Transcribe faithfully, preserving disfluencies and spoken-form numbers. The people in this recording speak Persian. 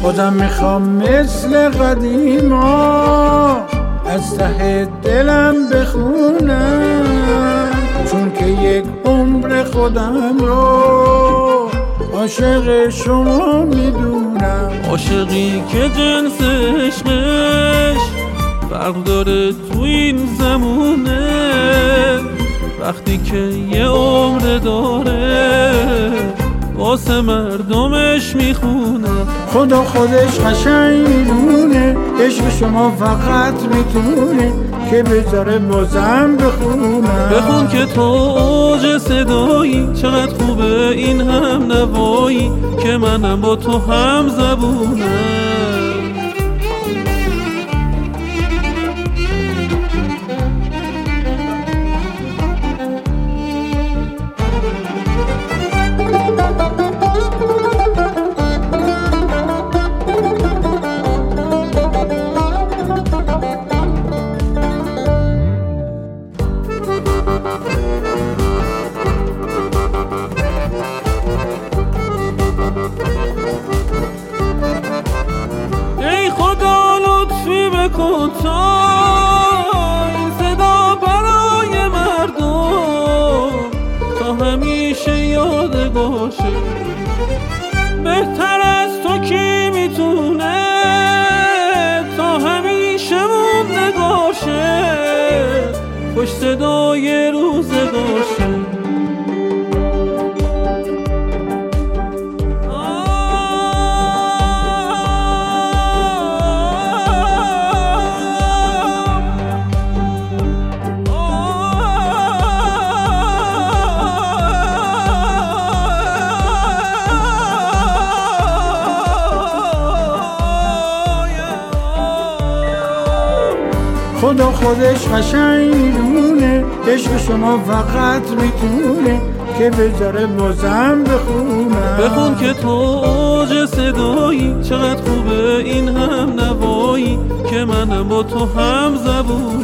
خودم میخوام مثل قدیما از ته دلم بخونم، چون که یک عمر خودم رو عاشق شما میدونم. عاشقی که جنس عشقش فرق داره تو این زمونه، وقتی که یه عمر داره واسه مردمش میخونه. خدا خودش قشنگ میدونه عشق شما فقط میتونه که بذاره بازم بخونم. بخون که تو اوج صدایی، چقدر خوبه این هم نوایی که منم با تو هم زبونم. بکن تا این صدا برای مردم تا همیشه یادگارشه. بهتر از تو کی میتونه تا همیشه موندگارشه، خوش صدای روزگارشه. خدا خودش قشنگ میدونه عشق شما فقط میتونه که بذاره بازم بخونم. بخون که تو اوج صدایی، چقدر خوبه این هم نوایی که منم با تو هم زبون.